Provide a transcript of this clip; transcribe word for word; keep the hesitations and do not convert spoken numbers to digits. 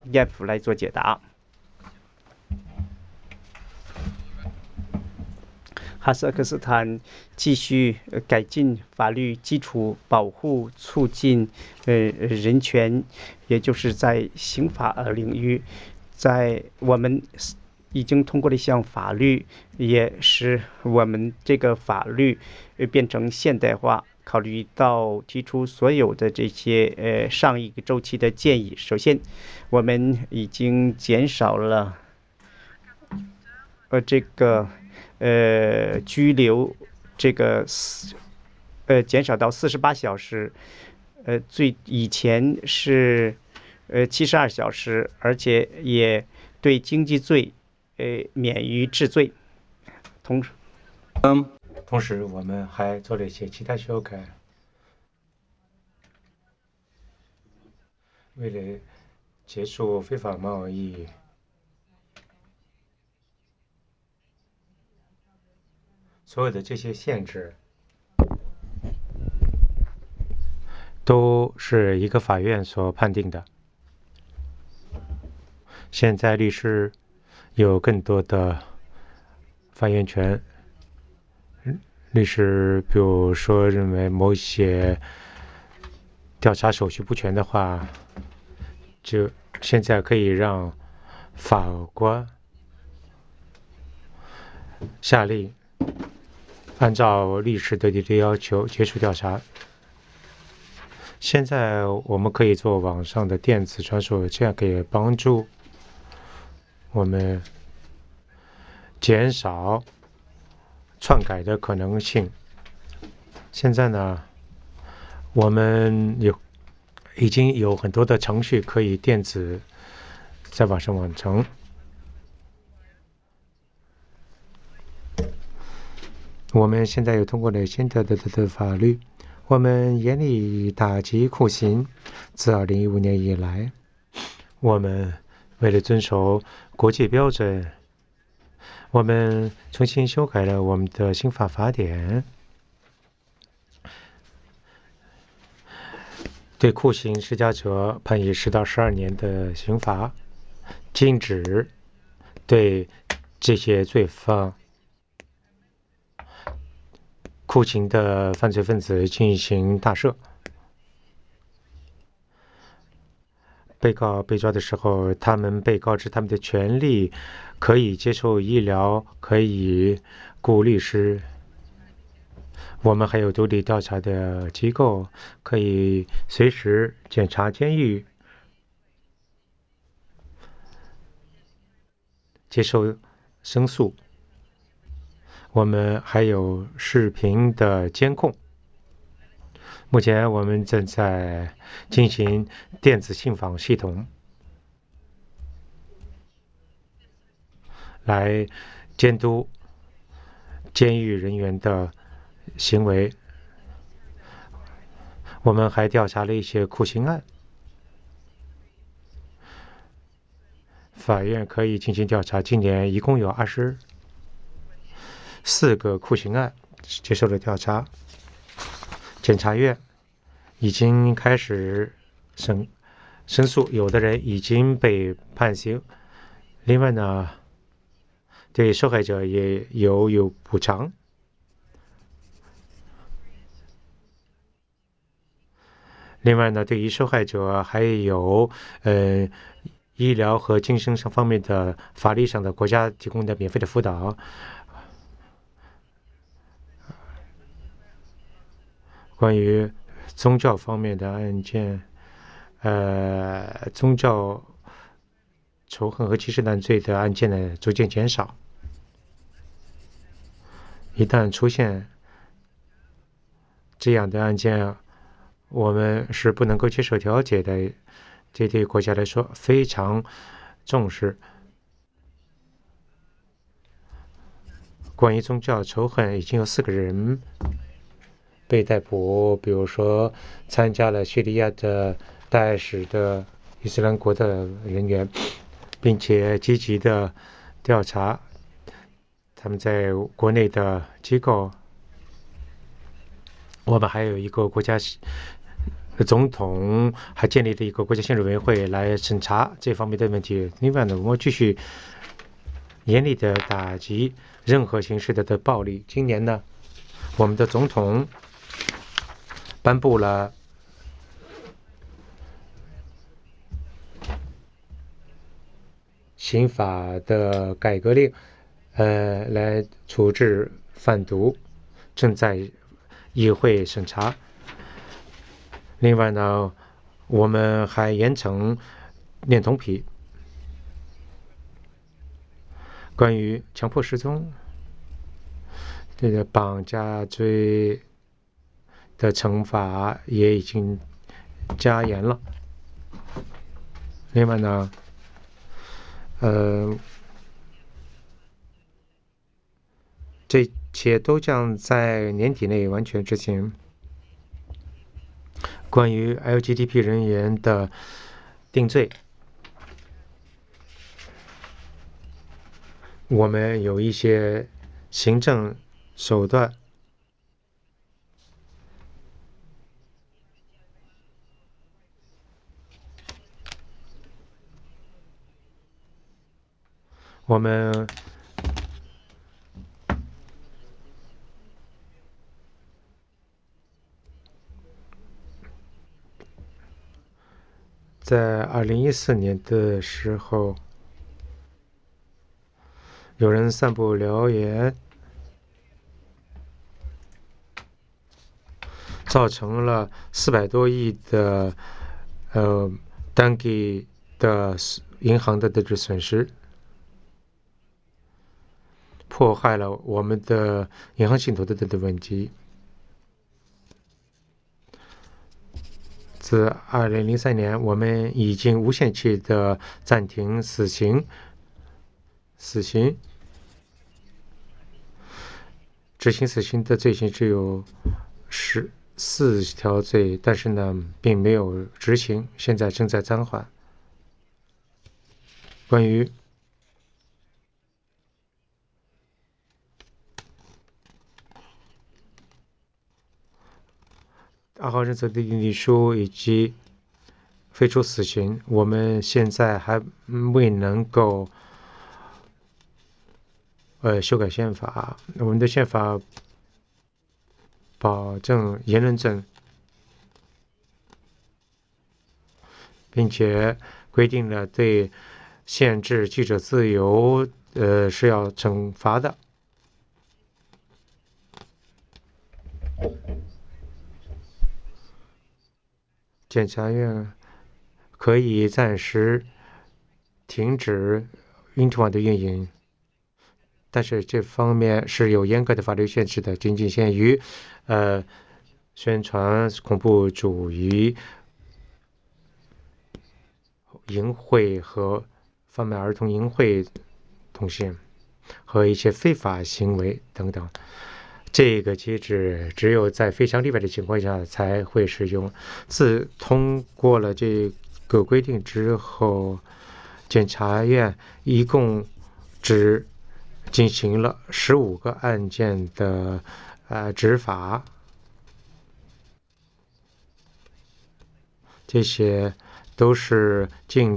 Jeff 来做解答。哈萨克斯坦继续改进法律基础，保护促进呃人权，也就是在刑法领域，在我们已经通过了一项法律，也使我们这个法律变成现代化。考虑到提出所有的这些呃上一个周期的建议，首先我们已经减少了呃这个呃拘留这个呃减少到四十八小时，呃最以前是呃七十二小时，而且也对经济罪呃免于治罪。同时， 嗯，同时我们还做了一些其他修改，为了结束非法贸易，所有的这些限制都是一个法院所判定的。现在律师有更多的发言权，律师比如说认为某些调查手续不全的话，就现在可以让法官下令按照律师的要求结束调查。现在我们可以做网上的电子传输，这样可以帮助我们减少篡改的可能性。现在呢，我们有已经有很多的程序可以电子在网上完成。我们现在有通过了新的的的法律，我们严厉打击酷刑。自二零一五年以来，我们为了遵守国际标准，我们重新修改了我们的刑法法典，对酷刑施加者判以十到十二年的刑罚，禁止对这些罪犯酷刑的犯罪分子进行大赦。被告被抓的时候，他们被告知他们的权利，可以接受医疗，可以雇律师。我们还有独立调查的机构，可以随时检查监狱，接受申诉。我们还有视频的监控。目前我们正在进行电子信访系统，来监督监狱人员的行为。我们还调查了一些酷刑案，法院可以进行调查。今年一共有二十四个酷刑案接受了调查，检察院已经开始审申诉，有的人已经被判刑。另外呢，对受害者也有有补偿。另外呢，对于受害者还有呃医疗和精神上方面的法律上的国家提供的免费的辅导。关于宗教方面的案件，呃，宗教仇恨和歧视犯罪的案件呢逐渐减少。一旦出现这样的案件，我们是不能够接受调解的，这对国家来说非常重视。关于宗教仇恨，已经有四个人被逮捕，比如说参加了叙利亚的大爱使的伊斯兰国的人员，并且积极的调查他们在国内的机构。我们还有一个国家总统还建立了一个国家宪政委员会来审查这方面的问题。另外呢，我们继续严厉的打击任何形式的的暴力。今年呢，我们的总统颁布了刑法的改革令，呃，来处置贩毒，正在议会审查。另外呢，我们还严惩恋童癖。关于强迫失踪、这个绑架罪的惩罚也已经加严了。另外呢，呃，这一切都将在年底内完全执行。关于 L G B T 人员的定罪，我们有一些行政手段，我们在二零一四年的时候，有人散布谣言，造成了四百多亿的呃单给的银行的这个损失，破坏了我们的银行系统的的问题。自二零零三年，我们已经无限期的暂停死刑，死刑执行死刑的罪行只有十四条罪，但是呢，并没有执行，现在正在暂缓。关于二号认罪的议书以及废除死刑，我们现在还未能够呃修改宪法。我们的宪法保证言论证，并且规定了对限制记者自由呃是要惩罚的。检察院可以暂时停止因特网的运营，但是这方面是有严格的法律限制的，仅仅限于呃宣传恐怖主义、淫秽和贩卖儿童淫秽东西和一些非法行为等等。这个机制只有在非常例外的情况下才会使用。自通过了这个规定之后，检察院一共只进行了十五个案件的呃执法，这些都是进